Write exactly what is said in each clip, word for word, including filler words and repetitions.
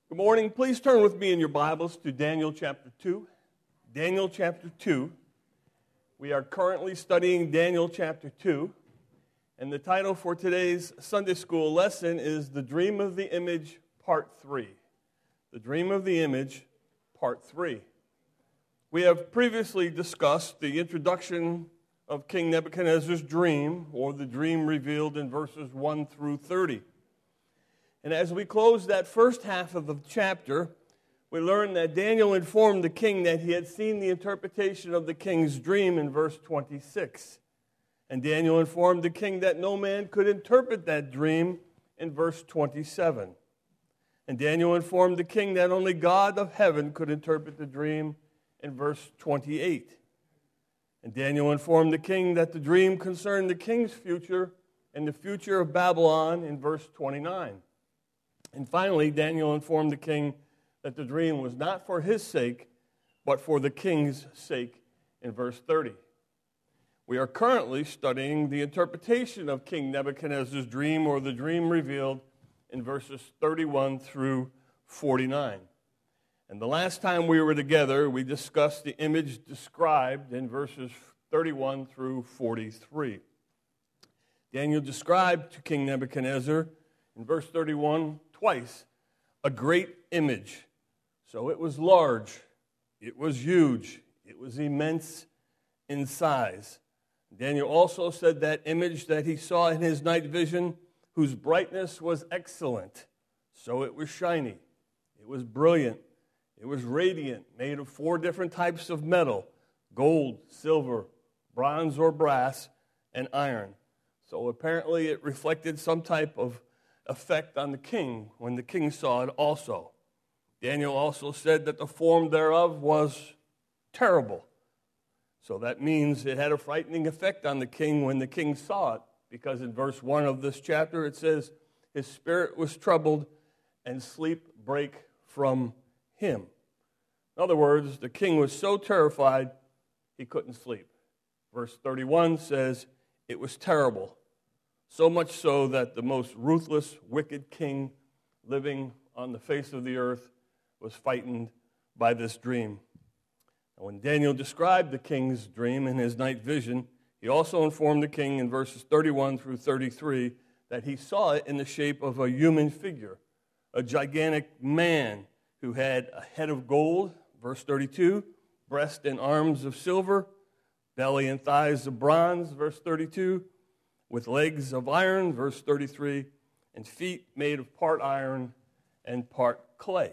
Good morning. Please turn with me in your Bibles to Daniel chapter two. Daniel chapter two. We are currently studying Daniel chapter two, and the title for today's Sunday school lesson is The Dream of the Image, Part three. The Dream of the Image, Part three. We have previously discussed the introduction of King Nebuchadnezzar's dream, or the dream revealed in verses one through thirty. And as we close that first half of the chapter, we learn that Daniel informed the king that he had seen the interpretation of the king's dream in verse twenty-six. And Daniel informed the king that no man could interpret that dream in verse twenty-seven. And Daniel informed the king that only God of heaven could interpret the dream in verse twenty-eight. And Daniel informed the king that the dream concerned the king's future and the future of Babylon in verse twenty-nine. And finally, Daniel informed the king that the dream was not for his sake, but for the king's sake in verse thirty. We are currently studying the interpretation of King Nebuchadnezzar's dream, or the dream revealed in verses thirty-one through forty-nine. And the last time we were together, we discussed the image described in verses thirty-one through forty-three. Daniel described to King Nebuchadnezzar in verse thirty-one twice a great image. So it was large, it was huge, it was immense in size. Daniel also said that image that he saw in his night vision, whose brightness was excellent. So it was shiny, it was brilliant, it was radiant, made of four different types of metal: gold, silver, bronze or brass, and iron. So apparently it reflected some type of effect on the king when the king saw it also. Daniel also said that the form thereof was terrible. So that means it had a frightening effect on the king when the king saw it, because in verse one of this chapter it says, his spirit was troubled and sleep brake from him. In other words, the king was so terrified he couldn't sleep. Verse thirty-one says it was terrible. So much so that the most ruthless, wicked king living on the face of the earth was frightened by this dream. And when Daniel described the king's dream in his night vision, he also informed the king in verses thirty-one through thirty-three that he saw it in the shape of a human figure, a gigantic man who had a head of gold, verse thirty-two, breast and arms of silver, belly and thighs of bronze, verse thirty-two, with legs of iron, verse thirty-three, and feet made of part iron and part clay.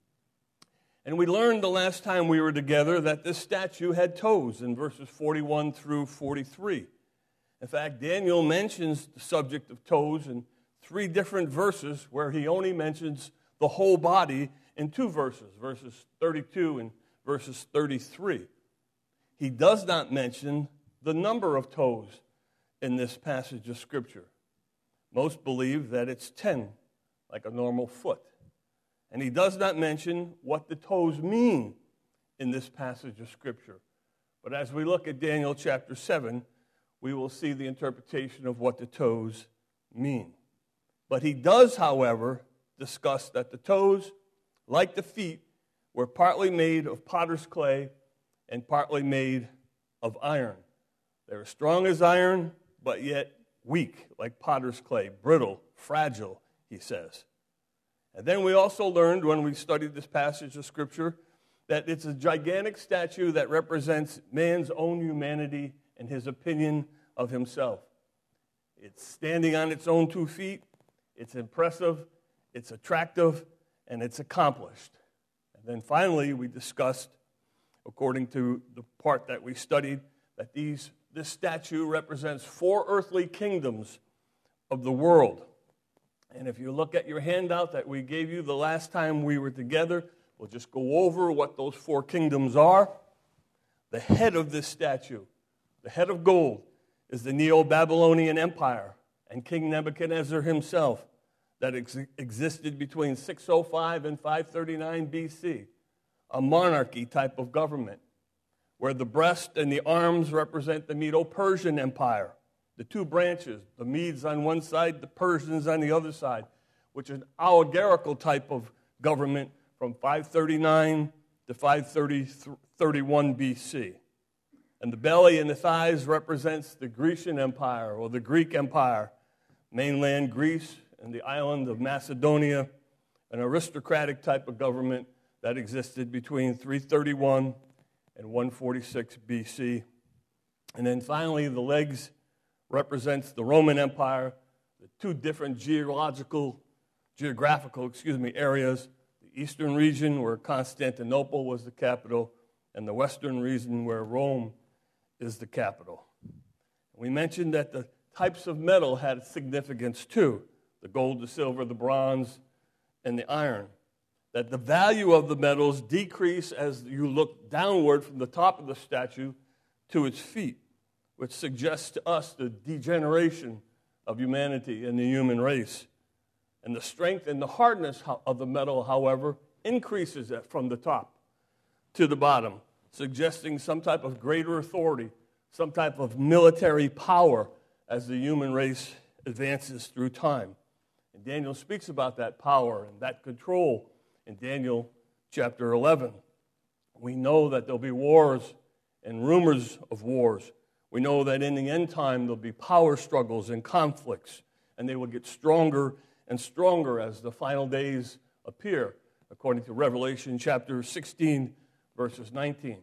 And we learned the last time we were together that this statue had toes in verses forty-one through forty-three. In fact, Daniel mentions the subject of toes in three different verses, where he only mentions the whole body in two verses, verses thirty-two and verses thirty-three. He does not mention the number of toes in this passage of Scripture. Most believe that it's ten, like a normal foot. And he does not mention what the toes mean in this passage of Scripture. But as we look at Daniel chapter seven, we will see the interpretation of what the toes mean. But he does, however, discuss that the toes, like the feet, were partly made of potter's clay and partly made of iron. They were strong as iron, but yet weak, like potter's clay, brittle, fragile, he says. And then we also learned when we studied this passage of Scripture that it's a gigantic statue that represents man's own humanity and his opinion of himself. It's standing on its own two feet, it's impressive, it's attractive, and it's accomplished. And then finally we discussed, according to the part that we studied, that these This statue represents four earthly kingdoms of the world. And if you look at your handout that we gave you the last time we were together, we'll just go over what those four kingdoms are. The head of this statue, the head of gold, is the Neo-Babylonian Empire and King Nebuchadnezzar himself that ex- existed between six oh five and five thirty-nine B C, a monarchy type of government, where the breast and the arms represent the Medo-Persian Empire, the two branches, the Medes on one side, the Persians on the other side, which is an oligarchical type of government from five thirty-nine to five thirty-one B C. And the belly and the thighs represents the Grecian Empire or the Greek Empire, mainland Greece and the island of Macedonia, an aristocratic type of government that existed between three thirty-one and one forty-six B C. And then finally, the legs represents the Roman Empire, the two different geological, geographical, excuse me, areas, the eastern region where Constantinople was the capital, and the western region where Rome is the capital. We mentioned that the types of metal had significance too, the gold, the silver, the bronze, and the iron. That the value of the metals decrease as you look downward from the top of the statue to its feet, which suggests to us the degeneration of humanity and the human race. And the strength and the hardness of the metal, however, increases from the top to the bottom, suggesting some type of greater authority, some type of military power as the human race advances through time. And Daniel speaks about that power and that control in Daniel chapter eleven. We know that there'll be wars and rumors of wars. We know that in the end time there'll be power struggles and conflicts, and they will get stronger and stronger as the final days appear, according to Revelation chapter sixteen, verses nineteen.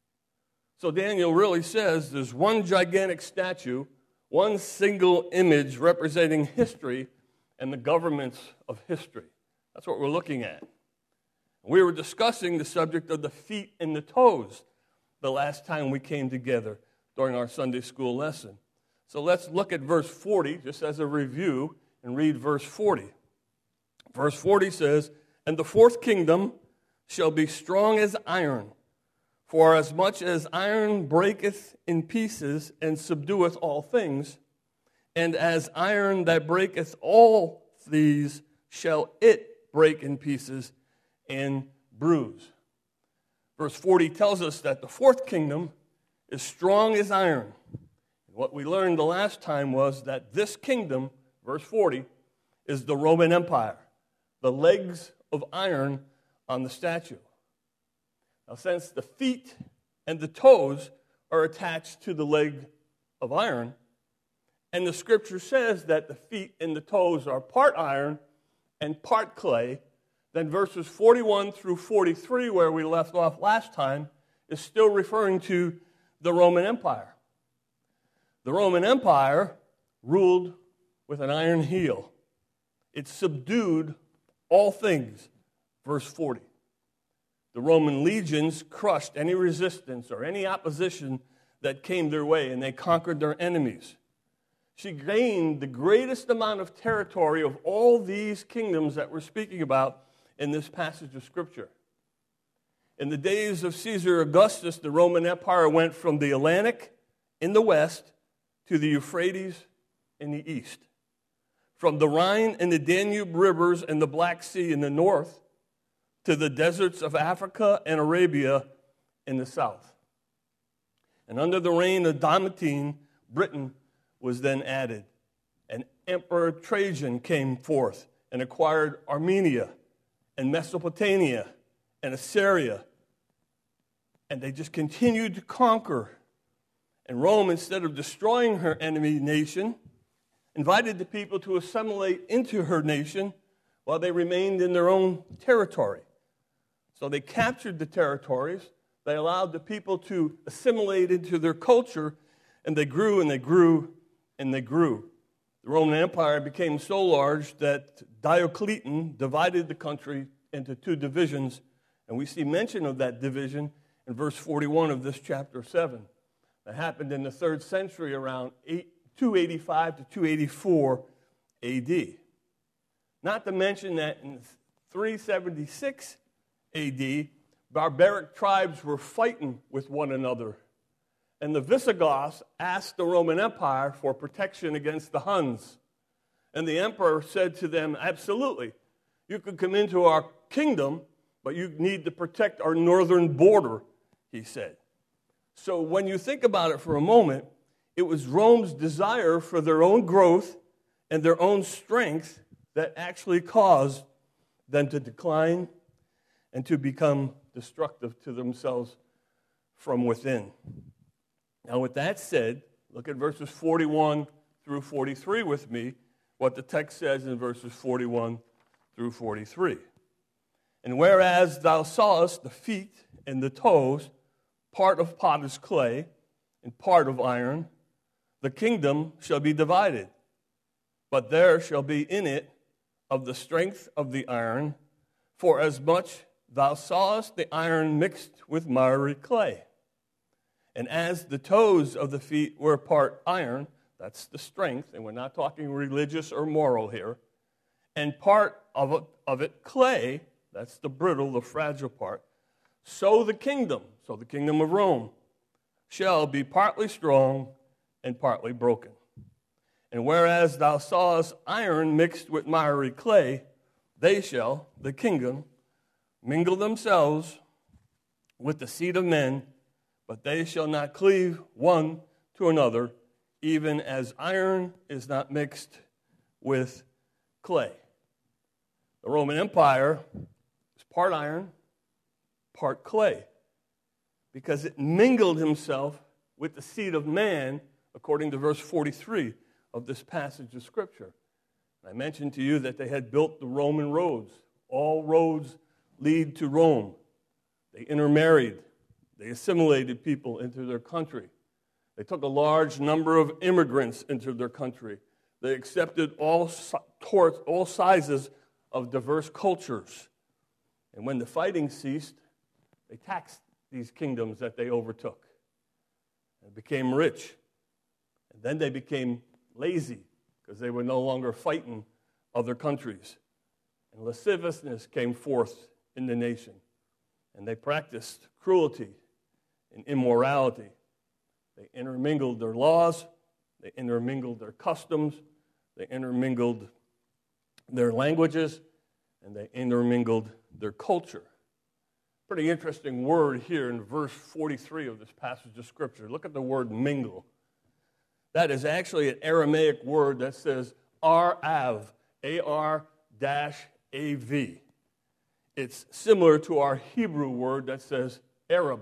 So Daniel really says there's one gigantic statue, one single image representing history and the governments of history. That's what we're looking at. We were discussing the subject of the feet and the toes the last time we came together during our Sunday school lesson. So let's look at verse forty, just as a review, and read verse forty. Verse forty says, "And the fourth kingdom shall be strong as iron, for as much as iron breaketh in pieces and subdueth all things, and as iron that breaketh all these shall it break in pieces and bruise." Verse forty tells us that the fourth kingdom is strong as iron. What we learned the last time was that this kingdom, verse forty, is the Roman Empire, the legs of iron on the statue. Now, since the feet and the toes are attached to the leg of iron, and the scripture says that the feet and the toes are part iron and part clay, then verses forty-one through forty-three, where we left off last time, is still referring to the Roman Empire. The Roman Empire ruled with an iron heel. It subdued all things, verse forty. The Roman legions crushed any resistance or any opposition that came their way, and they conquered their enemies. She gained the greatest amount of territory of all these kingdoms that we're speaking about in this passage of Scripture. In the days of Caesar Augustus, the Roman Empire went from the Atlantic in the west to the Euphrates in the east, from the Rhine and the Danube rivers and the Black Sea in the north to the deserts of Africa and Arabia in the south. And under the reign of Domitian, Britain was then added. And Emperor Trajan came forth and acquired Armenia and Mesopotamia and Assyria. And they just continued to conquer. And Rome, instead of destroying her enemy nation, invited the people to assimilate into her nation while they remained in their own territory. So they captured the territories, they allowed the people to assimilate into their culture, and they grew and they grew and they grew. The Roman Empire became so large that Diocletian divided the country into two divisions, and we see mention of that division in verse forty-one of this chapter seven. That happened in the third century around two eighty-five to two eighty-four A D. Not to mention that in three seventy-six A D, barbaric tribes were fighting with one another. And the Visigoths asked the Roman Empire for protection against the Huns. And the emperor said to them, absolutely, you can come into our kingdom, but you need to protect our northern border, he said. So when you think about it for a moment, it was Rome's desire for their own growth and their own strength that actually caused them to decline and to become destructive to themselves from within. Now, with that said, look at verses forty-one through forty-three with me, what the text says in verses forty-one through forty-three. And whereas thou sawest the feet and the toes, part of potter's clay and part of iron, the kingdom shall be divided. But there shall be in it of the strength of the iron, for as much thou sawest the iron mixed with miry clay. And as the toes of the feet were part iron, that's the strength, and we're not talking religious or moral here, and part of it, of it clay, that's the brittle, the fragile part, so the kingdom, so the kingdom of Rome, shall be partly strong and partly broken. And whereas thou sawest iron mixed with miry clay, they shall, the kingdom, mingle themselves with the seed of men, but they shall not cleave one to another, even as iron is not mixed with clay. The Roman Empire is part iron, part clay, because it mingled himself with the seed of man, according to verse forty-three of this passage of Scripture. I mentioned to you that they had built the Roman roads. All roads lead to Rome. They intermarried. They assimilated people into their country. They took a large number of immigrants into their country. They accepted all, all sizes of diverse cultures. And when the fighting ceased, they taxed these kingdoms that they overtook and became rich. And then they became lazy because they were no longer fighting other countries. And lasciviousness came forth in the nation. And they practiced cruelty and immorality. They intermingled their laws, they intermingled their customs, they intermingled their languages, and they intermingled their culture. Pretty interesting word here in verse forty-three of this passage of Scripture. Look at the word mingle. That is actually an Aramaic word that says arav, A R A V. It's similar to our Hebrew word that says Arab.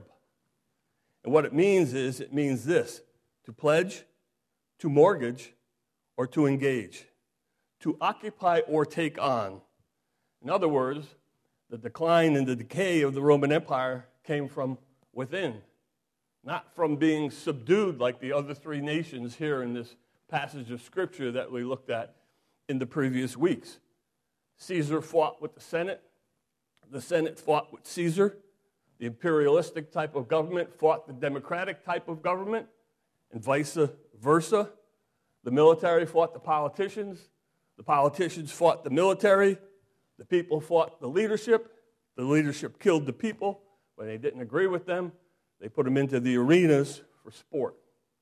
And what it means is, it means this: to pledge, to mortgage, or to engage, to occupy or take on. In other words, the decline and the decay of the Roman Empire came from within, not from being subdued like the other three nations here in this passage of Scripture that we looked at in the previous weeks. Caesar fought with the Senate. The Senate fought with Caesar. The imperialistic type of government fought the democratic type of government, and vice versa. The military fought the politicians. The politicians fought the military. The people fought the leadership. The leadership killed the people. When they didn't agree with them, they put them into the arenas for sport.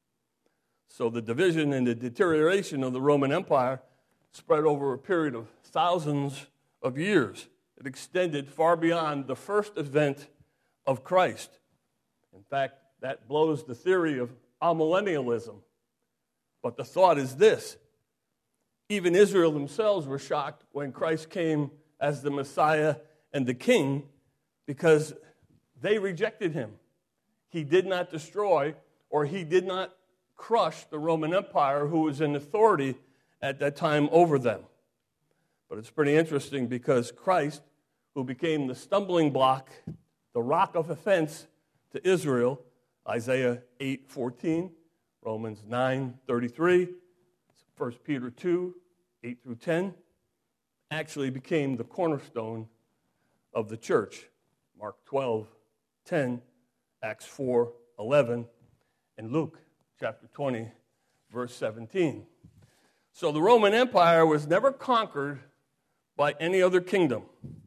So the division and the deterioration of the Roman Empire spread over a period of thousands of years. It extended far beyond the first event of Christ. In fact, that blows the theory of amillennialism. But the thought is this: even Israel themselves were shocked when Christ came as the Messiah and the King, because they rejected him. He did not destroy, or he did not crush the Roman Empire, who was in authority at that time over them. But it's pretty interesting, because Christ, who became the stumbling block, the rock of offense to Israel, Isaiah eight fourteen, Romans nine thirty-three, First Peter two, eight through ten, actually became the cornerstone of the church. Mark twelve ten, Acts four eleven, and Luke chapter twenty, verse seventeen. So the Roman Empire was never conquered by any other kingdom.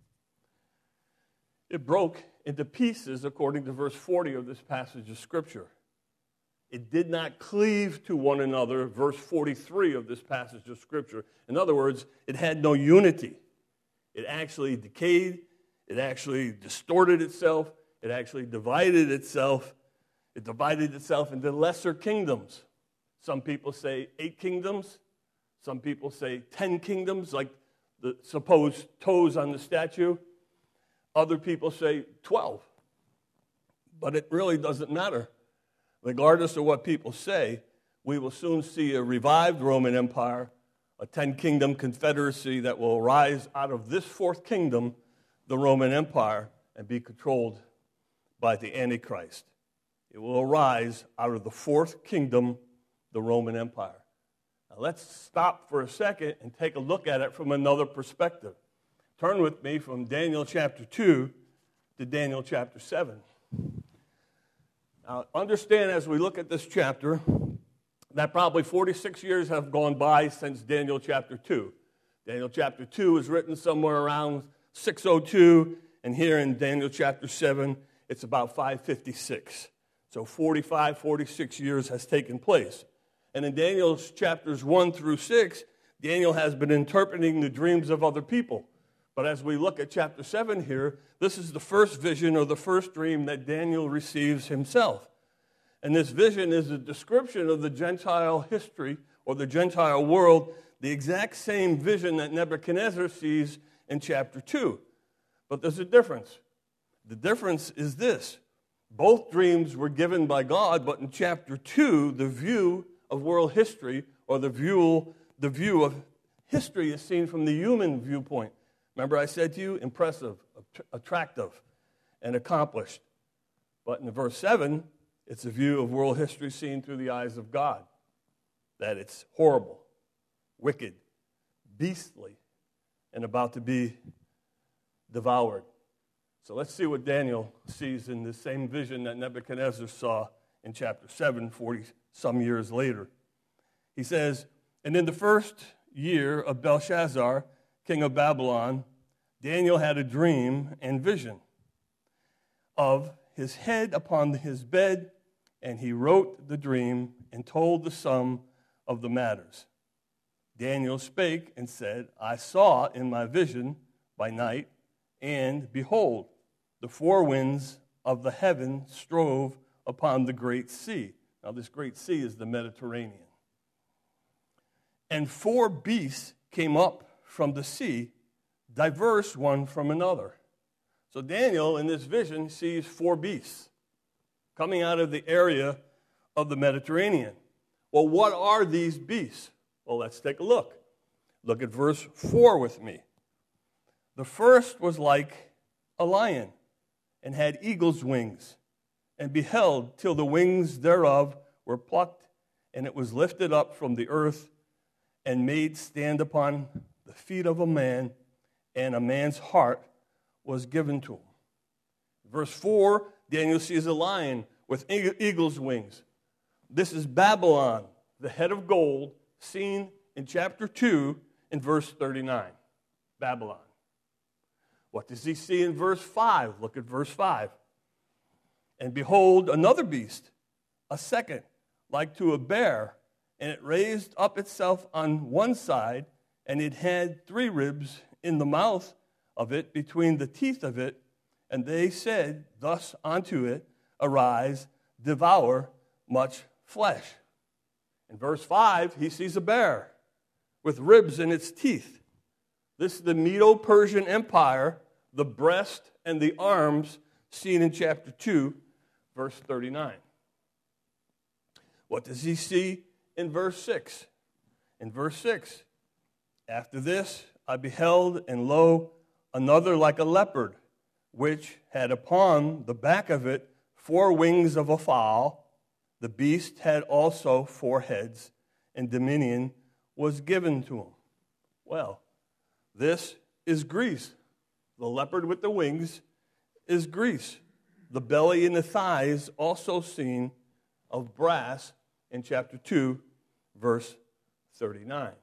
It broke into pieces according to verse forty of this passage of Scripture. It did not cleave to one another, verse forty-three of this passage of Scripture. In other words, it had no unity. It actually decayed. It actually distorted itself. It actually divided itself. It divided itself into lesser kingdoms. Some people say eight kingdoms. Some people say ten kingdoms, like the supposed toes on the statue. Other people say twelve. But it really doesn't matter. Regardless of what people say, we will soon see a revived Roman Empire, a ten-kingdom confederacy that will arise out of this fourth kingdom, the Roman Empire, and be controlled by the Antichrist. It will arise out of the fourth kingdom, the Roman Empire. Now let's stop for a second and take a look at it from another perspective. Turn with me from Daniel chapter two to Daniel chapter seven. Now understand as we look at this chapter that probably forty-six years have gone by since Daniel chapter two. Daniel chapter two was written somewhere around six oh two, and here in Daniel chapter seven, it's about five fifty-six. So forty-five, forty-six years has taken place. And in Daniel's chapters one through six, Daniel has been interpreting the dreams of other people. But as we look at chapter seven here, this is the first vision or the first dream that Daniel receives himself. And this vision is a description of the Gentile history or the Gentile world, the exact same vision that Nebuchadnezzar sees in chapter two. But there's a difference. The difference is this. Both dreams were given by God, but in chapter two, the view of world history or the view, the view of history is seen from the human viewpoint. Remember I said to you, impressive, attractive, and accomplished. But in verse seven, it's a view of world history seen through the eyes of God, that it's horrible, wicked, beastly, and about to be devoured. So let's see what Daniel sees in the same vision that Nebuchadnezzar saw in chapter seven, forty-some years later. He says, "And in the first year of Belshazzar, king of Babylon, Daniel had a dream and vision of his head upon his bed, and he wrote the dream and told the sum of the matters. Daniel spake and said, I saw in my vision by night, and behold, the four winds of the heaven strove upon the great sea." Now this great sea is the Mediterranean. "And four beasts came up from the sea, diverse one from another." So Daniel, in this vision, sees four beasts coming out of the area of the Mediterranean. Well, what are these beasts? Well, let's take a look. Look at verse four with me. "The first was like a lion, and had eagle's wings, and beheld till the wings thereof were plucked, and it was lifted up from the earth, and made stand upon the feet of a man, and a man's heart was given to him." Verse four, Daniel sees a lion with eagle's wings. This is Babylon, the head of gold, seen in chapter two in verse thirty-nine. Babylon. What does he see in verse five? Look at verse five. "And behold, another beast, a second, like to a bear, and it raised up itself on one side, and it had three ribs in the mouth of it, between the teeth of it. And they said thus unto it, Arise, devour much flesh." In verse five, he sees a bear with ribs in its teeth. This is the Medo-Persian Empire, the breast and the arms seen in chapter two, verse thirty-nine. What does he see in verse six? In verse six, "After this I beheld, and lo, another like a leopard, which had upon the back of it four wings of a fowl. The beast had also four heads, and dominion was given to him." Well, this is Greece. The leopard with the wings is Greece. The belly and the thighs also seen of brass in chapter two, verse thirty-nine.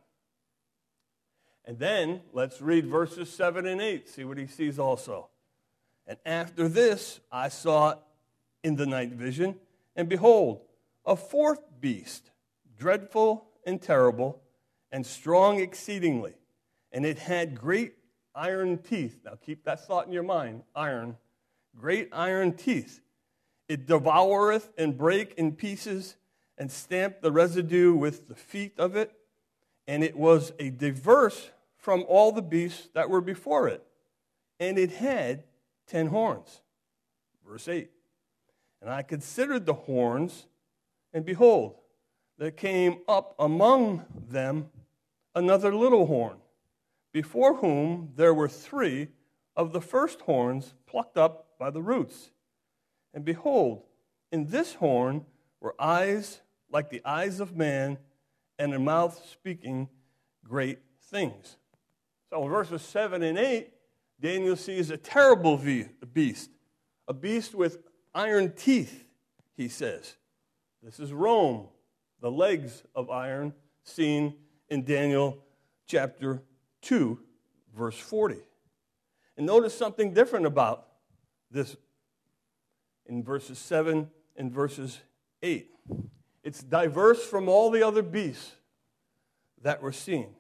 And then let's read verses seven and eight, see what he sees also. "And after this I saw in the night vision, and behold, a fourth beast, dreadful and terrible, and strong exceedingly, and it had great iron teeth." Now keep that thought in your mind, iron. "Great iron teeth. It devoureth and break in pieces, and stamped the residue with the feet of it. And it was a diverse from all the beasts that were before it, and it had ten horns. Verse eight. And I considered the horns, and behold, there came up among them another little horn, before whom there were three of the first horns plucked up by the roots. And behold, in this horn were eyes like the eyes of man, and a mouth speaking great things. So in verses seven and eight, Daniel sees a terrible beast, a beast with iron teeth, he says. This is Rome, the legs of iron, seen in Daniel chapter two, verse forty. And notice something different about this in verses seven and verses eight. It's diverse from all the other beasts that we're seeing.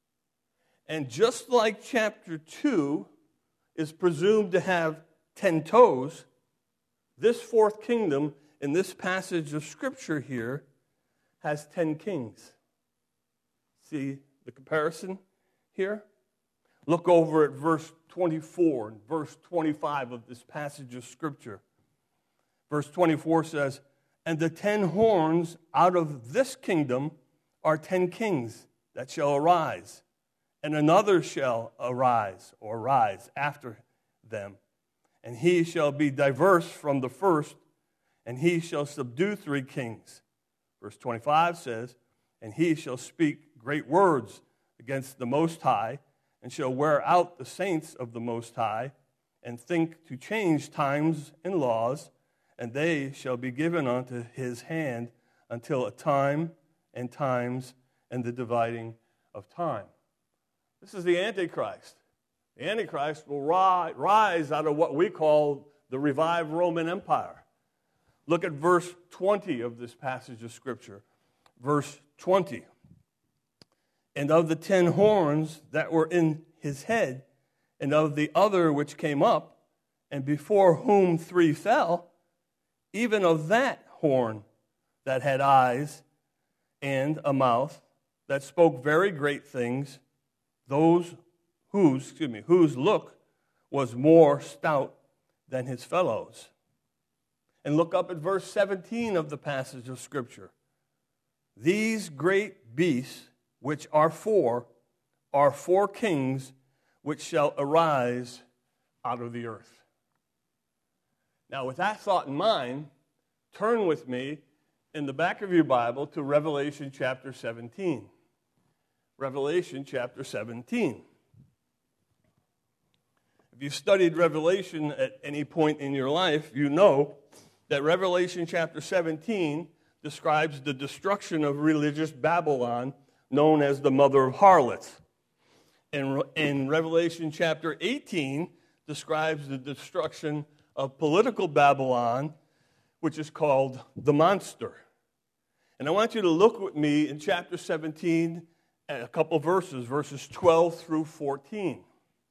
And just like chapter two is presumed to have ten toes, this fourth kingdom in this passage of Scripture here has ten kings. See the comparison here? Look over at verse twenty-four and verse twenty-five of this passage of Scripture. Verse twenty-four says, and the ten horns out of this kingdom are ten kings that shall arise, and another shall arise or rise after them. And he shall be diverse from the first, and he shall subdue three kings. Verse twenty-five says, and he shall speak great words against the Most High, and shall wear out the saints of the Most High, and think to change times and laws, and they shall be given unto his hand until a time and times and the dividing of time. This is the Antichrist. The Antichrist will ri- rise out of what we call the revived Roman Empire. Look at verse twenty of this passage of Scripture. Verse twenty. And of the ten horns that were in his head, and of the other which came up, and before whom three fell, even of that horn that had eyes and a mouth, that spoke very great things, those whose, excuse me, whose look was more stout than his fellows. And look up at verse seventeen of the passage of Scripture. These great beasts, which are four, are four kings which shall arise out of the earth. Now, with that thought in mind, turn with me in the back of your Bible to Revelation chapter seventeen. Revelation chapter seventeen. If you studied Revelation at any point in your life, you know that Revelation chapter seventeen describes the destruction of religious Babylon, known as the mother of harlots. And in Revelation chapter eighteen describes the destruction of political Babylon, which is called the monster. And I want you to look with me in chapter seventeen at a couple verses, verses twelve through fourteen.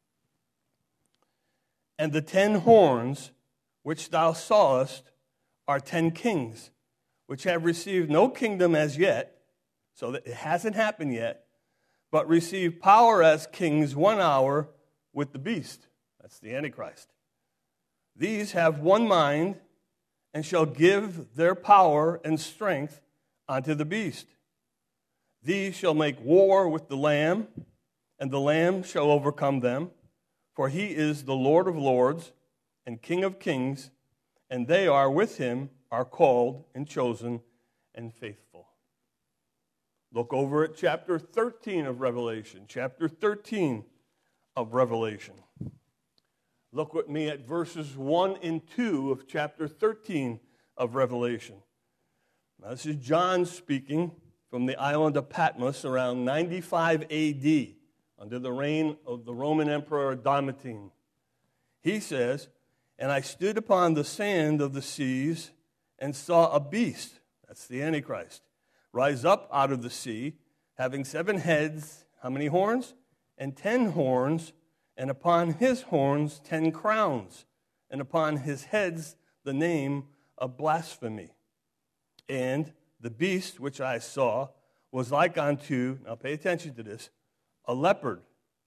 And the ten horns which thou sawest are ten kings, which have received no kingdom as yet, so that it hasn't happened yet, but receive power as kings one hour with the beast. That's the Antichrist. These have one mind, and shall give their power and strength unto the beast. These shall make war with the Lamb, and the Lamb shall overcome them, for he is the Lord of lords and King of kings, and they are with him, are called and chosen and faithful. Look over at chapter thirteen of Revelation. Chapter thirteen of Revelation. Look with me at verses one and two of chapter thirteen of Revelation. Now, this is John speaking from the island of Patmos around ninety-five A D, under the reign of the Roman Emperor Domitian. He says, and I stood upon the sand of the seas and saw a beast, that's the Antichrist, rise up out of the sea, having seven heads, how many horns? And ten horns, and upon his horns ten crowns, and upon his heads the name of blasphemy. And the beast which I saw was like unto, now pay attention to this, a leopard,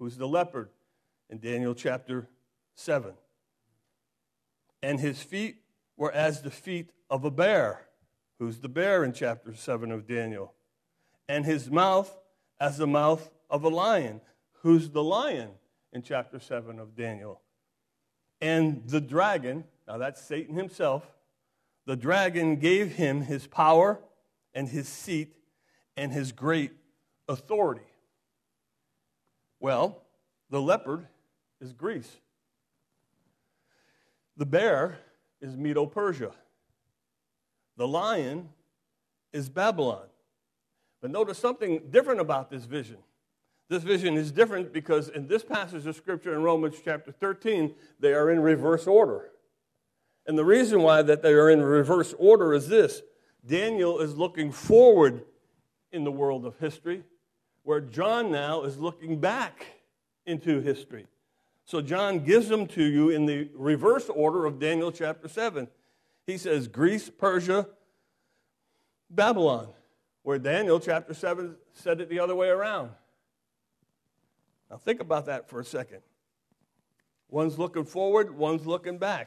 who's the leopard in Daniel chapter seven. And his feet were as the feet of a bear, who's the bear in chapter seven of Daniel. And his mouth as the mouth of a lion, who's the lion in chapter seven of Daniel. And the dragon, now that's Satan himself, the dragon gave him his power and his seat and his great authority. Well, the leopard is Greece. The bear is Medo-Persia. The lion is Babylon. But notice something different about this vision. This vision is different because in this passage of Scripture in Romans chapter thirteen, they are in reverse order. And the reason why that they are in reverse order is this. Daniel is looking forward in the world of history, where John now is looking back into history. So John gives them to you in the reverse order of Daniel chapter seven. He says Greece, Persia, Babylon, where Daniel chapter seven said it the other way around. Now think about that for a second. One's looking forward, one's looking back.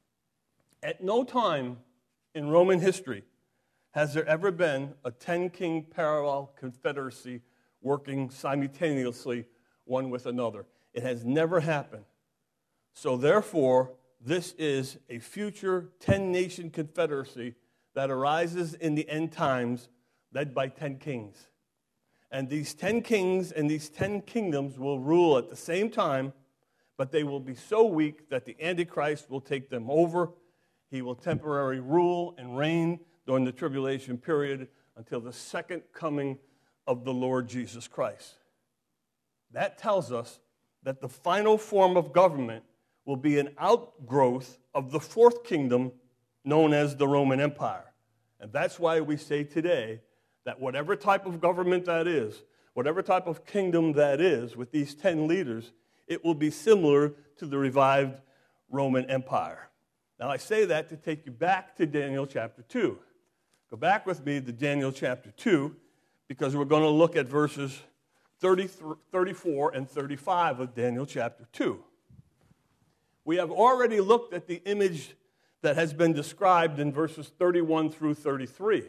At no time in Roman history has there ever been a ten-king parallel confederacy working simultaneously one with another. It has never happened. So therefore, this is a future ten-nation confederacy that arises in the end times led by ten kings. And these ten kings and these ten kingdoms will rule at the same time, but they will be so weak that the Antichrist will take them over. He will temporarily rule and reign during the tribulation period until the second coming of the Lord Jesus Christ. That tells us that the final form of government will be an outgrowth of the fourth kingdom known as the Roman Empire. And that's why we say today that whatever type of government that is, whatever type of kingdom that is with these ten leaders, it will be similar to the revived Roman Empire. Now I say that to take you back to Daniel chapter two. Go back with me to Daniel chapter two because we're going to look at verses thirty, thirty-four and thirty-five of Daniel chapter two. We have already looked at the image that has been described in verses thirty-one through thirty-three.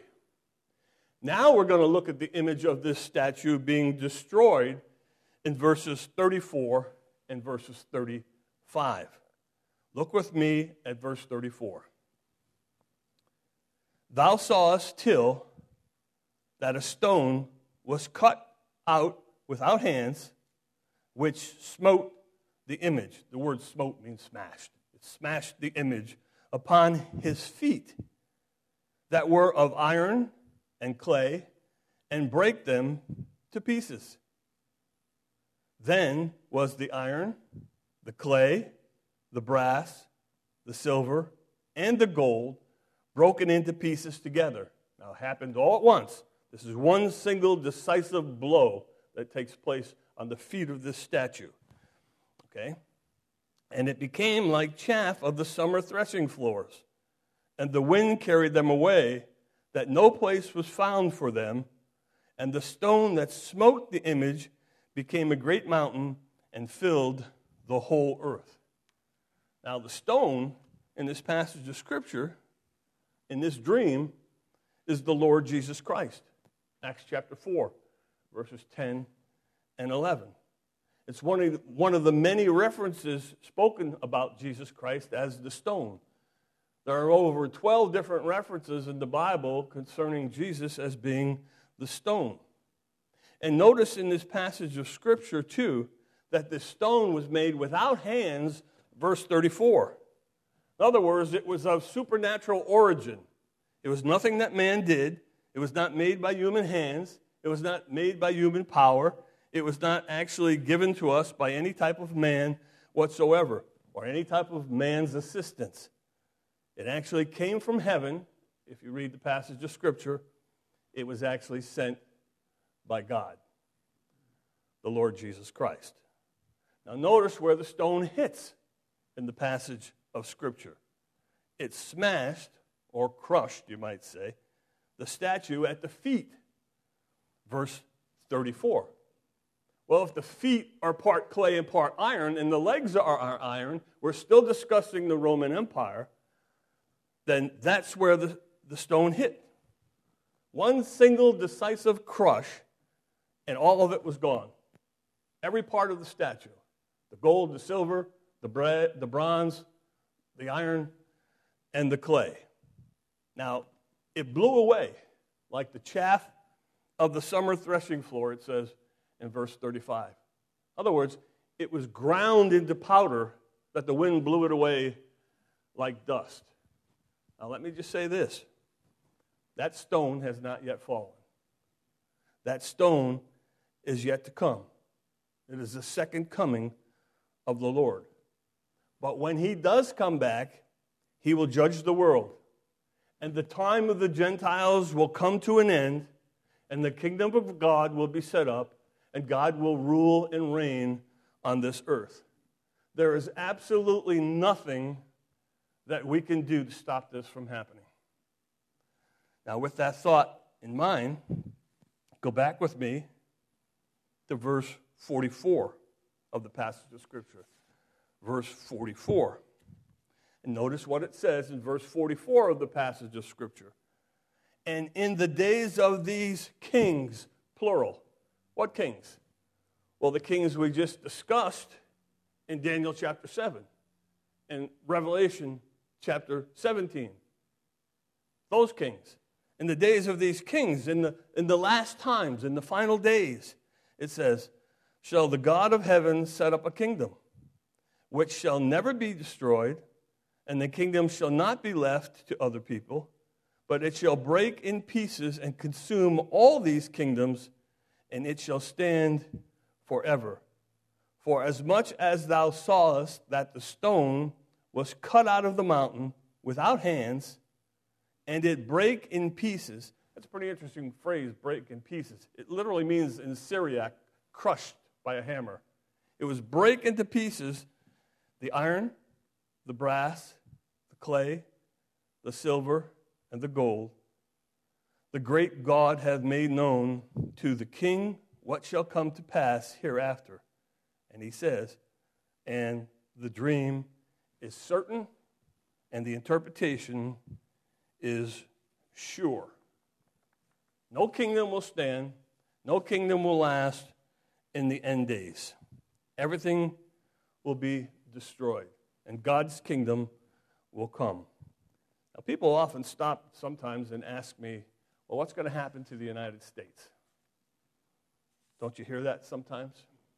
Now we're going to look at the image of this statue being destroyed in verses thirty-four and verses thirty-five. Look with me at verse thirty-four. Thou sawest till that a stone was cut out without hands, which smote the image. The word smote means smashed. It smashed the image upon his feet that were of iron and clay, and brake them to pieces. Then was the iron, the clay, the brass, the silver, and the gold broken into pieces together. Now, it happened all at once. This is one single decisive blow that takes place on the feet of this statue. Okay? And it became like chaff of the summer threshing floors, and the wind carried them away, that no place was found for them, and the stone that smote the image became a great mountain and filled the whole earth. Now, the stone in this passage of Scripture, in this dream, is the Lord Jesus Christ. Acts chapter four, verses ten and eleven. It's one of, one of the many references spoken about Jesus Christ as the stone. There are over twelve different references in the Bible concerning Jesus as being the stone. And notice in this passage of Scripture, too, that the stone was made without hands, verse thirty-four. In other words, it was of supernatural origin. It was nothing that man did. It was not made by human hands. It was not made by human power. It was not actually given to us by any type of man whatsoever, or any type of man's assistance. It actually came from heaven. If you read the passage of Scripture, it was actually sent by God, the Lord Jesus Christ. Now notice where the stone hits in the passage of Scripture. It smashed, or crushed, you might say, the statue at the feet. Verse thirty-four. Well, if the feet are part clay and part iron, and the legs are, are iron, we're still discussing the Roman Empire, then that's where the, the stone hit. One single decisive crush, and all of it was gone. Every part of the statue. The gold, the silver, the, bre- the bronze, the iron, and the clay. Now, it blew away like the chaff of the summer threshing floor, it says in verse thirty-five. In other words, it was ground into powder that the wind blew it away like dust. Now, let me just say this. That stone has not yet fallen. That stone is yet to come. It is the second coming of the Lord. But when he does come back, he will judge the world. And the time of the Gentiles will come to an end, and the kingdom of God will be set up, and God will rule and reign on this earth. There is absolutely nothing that we can do to stop this from happening. Now, with that thought in mind, go back with me to verse forty-four of the passage of Scripture. Verse forty-four. And notice what it says in verse forty-four of the passage of Scripture. And in the days of these kings, plural. What kings? Well, the kings we just discussed in Daniel chapter seven and Revelation chapter seventeen. Those kings. In the days of these kings, in the, in the last times, in the final days, it says, shall the God of heaven set up a kingdom, which shall never be destroyed, and the kingdom shall not be left to other people, but it shall break in pieces and consume all these kingdoms, and it shall stand forever. For as much as thou sawest that the stone was cut out of the mountain without hands, and it brake in pieces. That's a pretty interesting phrase, break in pieces. It literally means in Syriac, crushed by a hammer. It was break into pieces the iron, the brass, the clay, the silver, and the gold. The great God hath made known to the king what shall come to pass hereafter. And he says, and the dream is certain, and the interpretation is sure. No kingdom will stand, no kingdom will last in the end days. Everything will be destroyed, and God's kingdom will come. Now, people often stop sometimes and ask me, well, what's going to happen to the United States? Don't you hear that sometimes?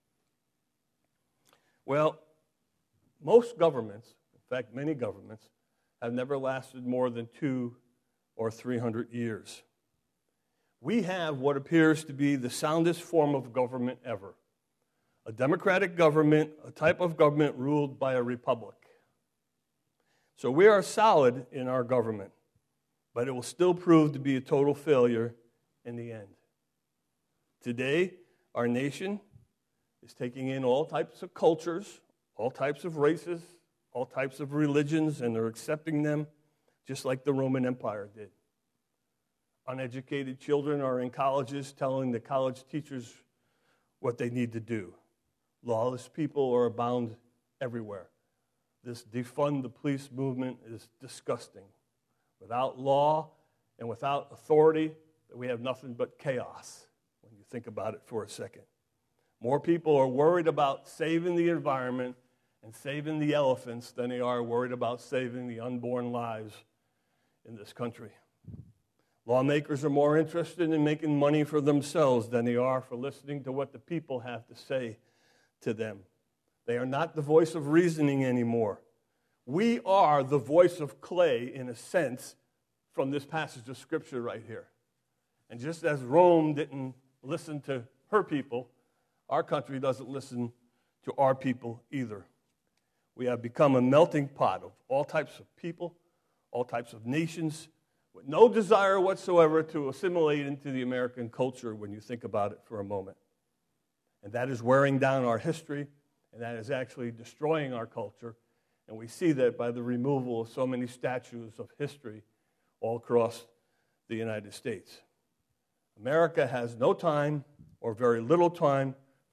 Well, most governments, in fact, many governments, have never lasted more than two or three hundred years. We have what appears to be the soundest form of government ever. A democratic government, a type of government ruled by a republic. So we are solid in our government, but it will still prove to be a total failure in the end. Today, our nation is taking in all types of cultures, all types of races, all types of religions, and they're accepting them just like the Roman Empire did. Uneducated children are in colleges telling the college teachers what they need to do. Lawless people are abound everywhere. This defund the police movement is disgusting. Without law and without authority, we have nothing but chaos when you think about it for a second. More people are worried about saving the environment and saving the elephants than they are worried about saving the unborn lives in this country. Lawmakers are more interested in making money for themselves than they are for listening to what the people have to say to them. They are not the voice of reasoning anymore. We are the voice of clay, in a sense, from this passage of Scripture right here. And just as Rome didn't listen to her people, our country doesn't listen to our people either. We have become a melting pot of all types of people, all types of nations, with no desire whatsoever to assimilate into the American culture when you think about it for a moment. And that is wearing down our history, and that is actually destroying our culture. And we see that by the removal of so many statues of history all across the United States. America has no time, or very little time,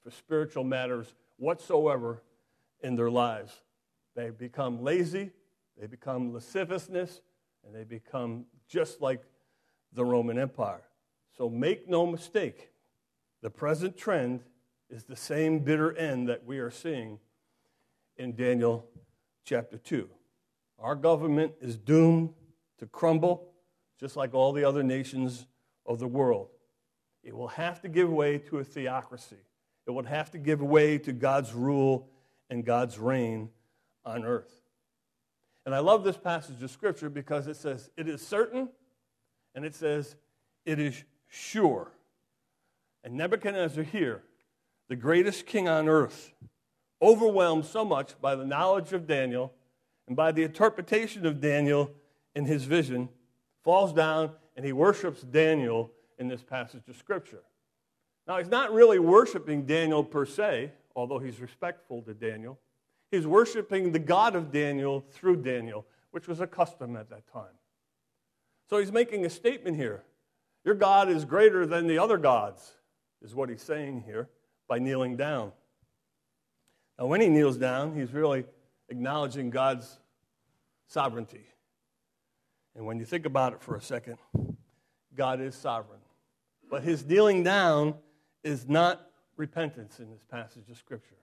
for spiritual matters whatsoever in their lives. They become lazy, they become lasciviousness, and they become just like the Roman Empire. So make no mistake, the present trend is the same bitter end that we are seeing in Daniel chapter two. Our government is doomed to crumble, just like all the other nations of the world. It will have to give way to a theocracy. It will have to give way to God's rule and God's reign on earth. And I love this passage of Scripture because it says, it is certain, and it says, it is sure. And Nebuchadnezzar here, the greatest king on earth, overwhelmed so much by the knowledge of Daniel and by the interpretation of Daniel in his vision, falls down and he worships Daniel in this passage of Scripture. Now, he's not really worshiping Daniel per se, although he's respectful to Daniel. He's worshiping the God of Daniel through Daniel, which was a custom at that time. So he's making a statement here. Your God is greater than the other gods, is what he's saying here by kneeling down. Now, when he kneels down, he's really acknowledging God's sovereignty. And when you think about it for a second, God is sovereign. But his kneeling down is not repentance in this passage of Scripture.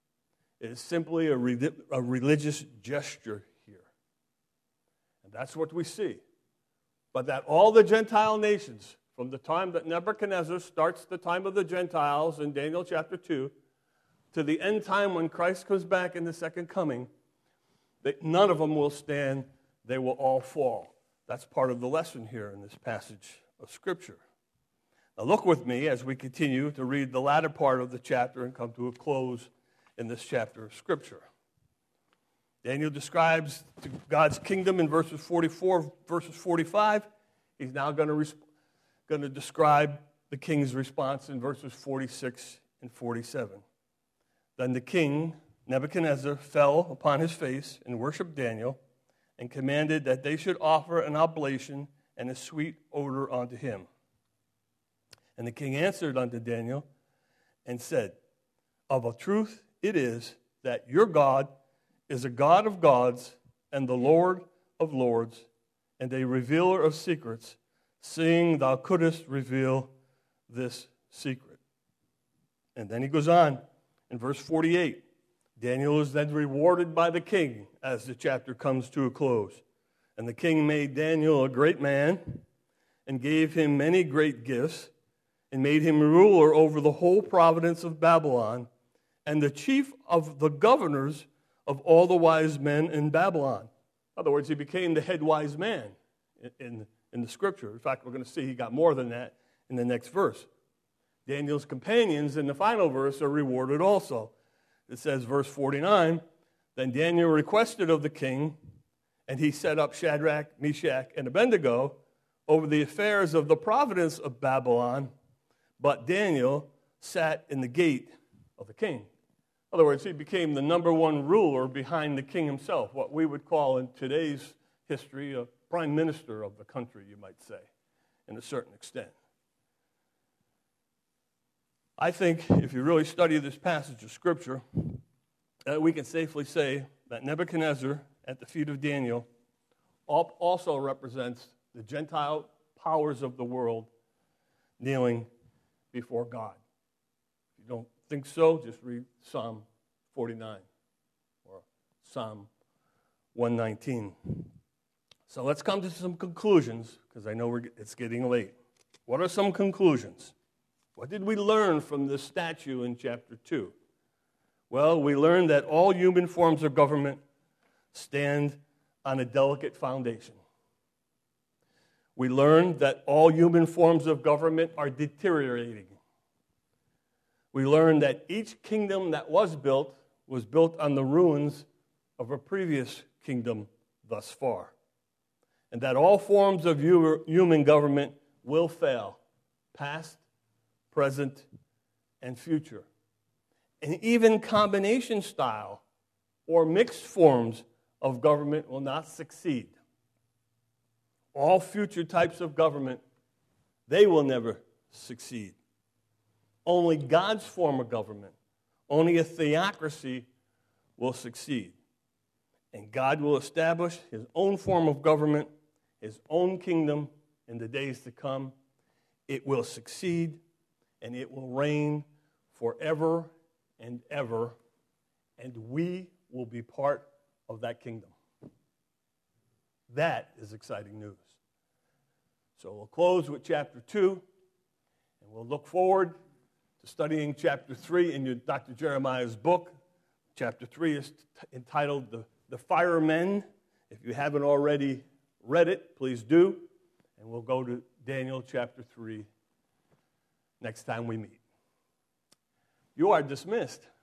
It is simply a, re- a religious gesture here. And that's what we see. But that all the Gentile nations, from the time that Nebuchadnezzar starts the time of the Gentiles in Daniel chapter two, to the end time when Christ comes back in the second coming, that none of them will stand, they will all fall. That's part of the lesson here in this passage of Scripture. Now look with me as we continue to read the latter part of the chapter and come to a close in this chapter of Scripture. Daniel describes God's kingdom in verses forty-four, verses forty-five. He's now going to, resp- going to describe the king's response in verses forty-six and forty-seven. Then the king, Nebuchadnezzar, fell upon his face and worshipped Daniel and commanded that they should offer an oblation and a sweet odor unto him. And the king answered unto Daniel and said, of a truth it is that your God is a God of gods and the Lord of lords and a revealer of secrets, seeing thou couldest reveal this secret. And then he goes on in verse forty-eight. Daniel is then rewarded by the king as the chapter comes to a close. And the king made Daniel a great man and gave him many great gifts and made him ruler over the whole province of Babylon and the chief of the governors of all the wise men in Babylon. In other words, he became the head wise man in, in, in the Scripture. In fact, we're going to see he got more than that in the next verse. Daniel's companions in the final verse are rewarded also. It says, verse forty-nine, then Daniel requested of the king, and he set up Shadrach, Meshach, and Abednego over the affairs of the province of Babylon, but Daniel sat in the gate of the king. In other words, he became the number one ruler behind the king himself, what we would call in today's history a prime minister of the country, you might say, in a certain extent. I think if you really study this passage of Scripture, that we can safely say that Nebuchadnezzar at the feet of Daniel also represents the Gentile powers of the world kneeling before God. If you don't think so, just read Psalm forty-nine or Psalm one nineteen. So let's come to some conclusions, because I know we're, it's getting late. What are some conclusions? What did we learn from this statue in chapter two? Well, we learned that all human forms of government stand on a delicate foundation. We learned that all human forms of government are deteriorating. We learned that each kingdom that was built was built on the ruins of a previous kingdom thus far. And that all forms of human government will fail, past, present, and future. And even combination style or mixed forms of government will not succeed. All future types of government, they will never succeed. only God's form of government, only a theocracy will succeed. And God will establish his own form of government, his own kingdom in the days to come. It will succeed, and it will reign forever and ever, and we will be part of that kingdom. That is exciting news. So we'll close with chapter two, and we'll look forward to studying chapter three in your Doctor Jeremiah's book. Chapter three is t- entitled the, the Firemen. If you haven't already read it, please do. And we'll go to Daniel chapter three next time we meet. You are dismissed.